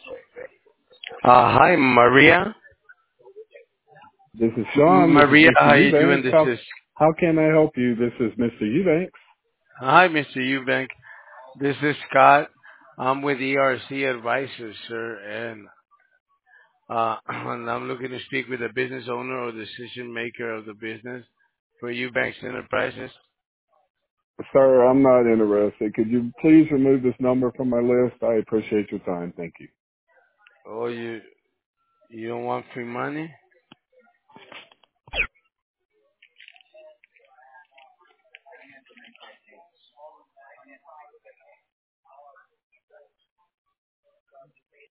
Hi, Maria. This is Sean. This is Maria, Mr. how you doing? Eubanks. This How is how can I help you? This is Mr. Eubanks. Hi, Mr. Eubank. This is Scott. I'm with ERC Advisors, sir, and and I'm looking to speak with the business owner or decision maker of the business for Eubanks Enterprises. Sir, I'm not interested. Could you please remove this number from my list? I appreciate your time. Thank you. Oh, you don't want free money?